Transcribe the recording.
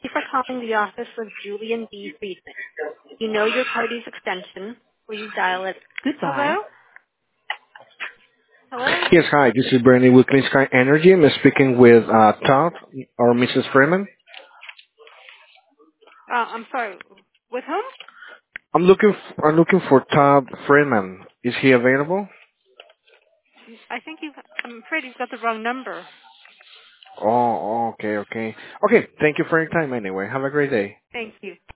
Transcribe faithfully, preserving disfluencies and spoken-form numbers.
you for calling the office of Julian B. Friedman. You know your party's extension. Please dial it. Goodbye. Hello? Hello? Yes, hi. This is Bernie with Clean Sky Energy. I'm speaking with uh, Todd or Missus Freeman. Uh, I'm sorry. With whom? I'm looking. F- I'm looking for Todd Freeman. Is he available? I think you've, I'm afraid you've got the wrong number. Oh, okay, okay, okay. Thank you for your time. Anyway, have a great day. Thank you.